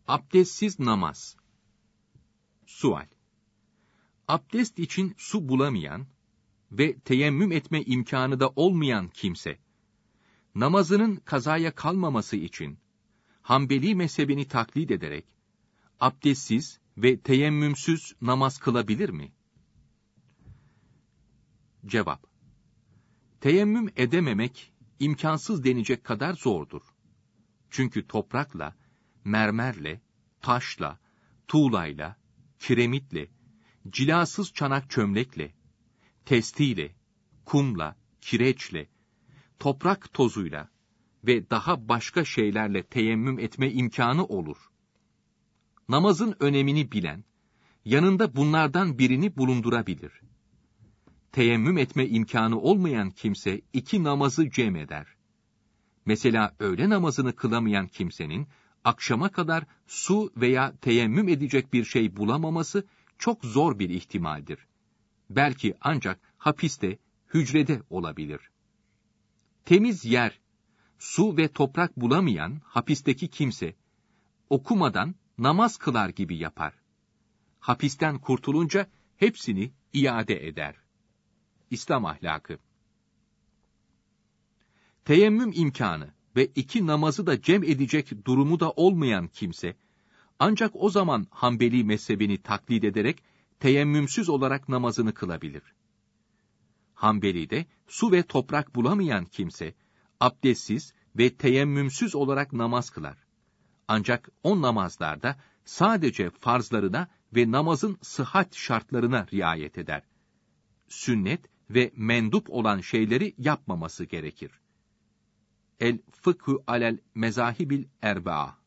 Abdestsiz namaz. Sual. Abdest için su bulamayan ve teyemmüm etme imkanı da olmayan kimse, namazının kazaya kalmaması için Hanbeli mezhebini taklit ederek, abdestsiz ve teyemmümsüz namaz kılabilir mi? Cevap. Teyemmüm edememek, imkansız denecek kadar zordur. Çünkü toprakla, mermerle, taşla, tuğlayla, kiremitle, cilasız çanak çömlekle, testiyle, kumla, kireçle, toprak tozuyla ve daha başka şeylerle teyemmüm etme imkanı olur. Namazın önemini bilen, yanında bunlardan birini bulundurabilir. Teyemmüm etme imkanı olmayan kimse iki namazı cem eder. Mesela öğle namazını kılamayan kimsenin, akşama kadar su veya teyemmüm edecek bir şey bulamaması çok zor bir ihtimaldir. Belki ancak hapiste, hücrede olabilir. Temiz yer, su ve toprak bulamayan hapisteki kimse, okumadan namaz kılar gibi yapar. Hapisten kurtulunca hepsini iade eder. İslam ahlakı. Teyemmüm imkanı ve iki namazı da cem edecek durumu da olmayan kimse, ancak o zaman Hanbeli mezhebini taklit ederek teyemmümsüz olarak namazını kılabilir. Hanbeli'de su ve toprak bulamayan kimse, abdestsiz ve teyemmümsüz olarak namaz kılar. Ancak o namazlarda sadece farzlarına ve namazın sıhhat şartlarına riayet eder. Sünnet ve mendup olan şeyleri yapmaması gerekir. El-Fıkhü alel Mezahibil Erba'a